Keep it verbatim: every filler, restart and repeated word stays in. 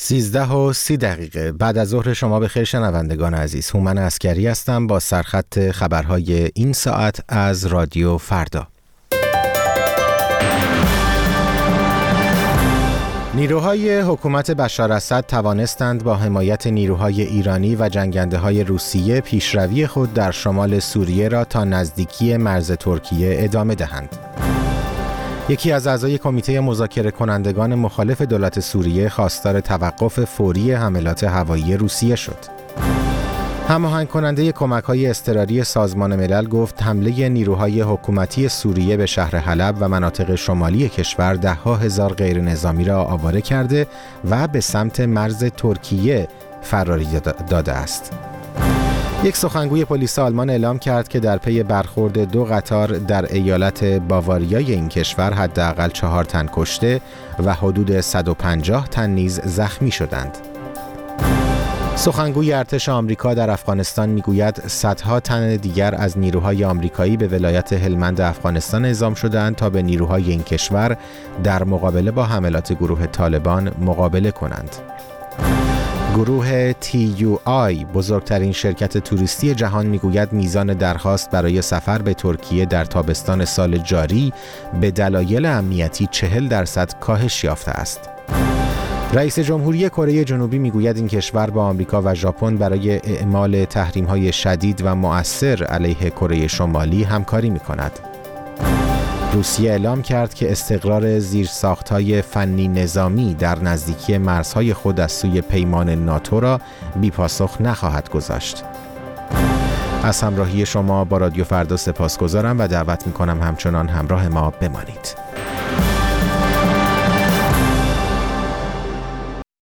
سیزده و سی دقیقه بعد از ظهر شما بخیر شنوندگان عزیز. هومن عسکری هستم با سرخط خبرهای این ساعت از رادیو فردا. نیروهای حکومت بشار اسد توانستند با حمایت نیروهای ایرانی و جنگنده‌های روسیه پیشروی خود در شمال سوریه را تا نزدیکی مرز ترکیه ادامه دهند. یکی از اعضای کمیته مذاکره کنندگان مخالف دولت سوریه خواستار توقف فوری حملات هوایی روسیه شد. هماهنگ کننده کمک‌های اضطراری سازمان ملل گفت حمله نیروهای حکومتی سوریه به شهر حلب و مناطق شمالی کشور ده‌ها هزار غیر نظامی را آواره کرده و به سمت مرز ترکیه فراری داده است. یک سخنگوی پلیس آلمان اعلام کرد که در پی برخورد دو قطار در ایالت باواریای این کشور حداقل چهار تن کشته و حدود صد و پنجاه تن نیز زخمی شدند. سخنگوی ارتش آمریکا در افغانستان میگوید صدها تن دیگر از نیروهای آمریکایی به ولایت هلمند افغانستان اعزام شدند تا به نیروهای این کشور در مقابله با حملات گروه طالبان مقابله کنند. گروه تی یو آی بزرگترین شرکت توریستی جهان میگوید میزان درخواست برای سفر به ترکیه در تابستان سال جاری به دلایل امنیتی چهل درصد کاهش یافته است. رئیس جمهوری کره جنوبی میگوید این کشور با آمریکا و ژاپن برای اعمال تحریم‌های شدید و مؤثر علیه کره شمالی همکاری می‌کند. روسیه اعلام کرد که استقرار زیرساخت‌های فنی نظامی در نزدیکی مرزهای خود از سوی پیمان ناتو را بی‌پاسخ نخواهد گذاشت. از همراهی شما با رادیو فردا سپاسگزارم و دعوت می‌کنم همچنان همراه ما بمانید.